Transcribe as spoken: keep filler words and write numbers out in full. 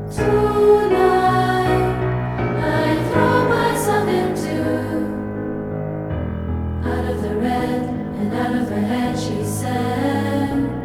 Tonight, I throw myself into out of the red and out of her head, she said.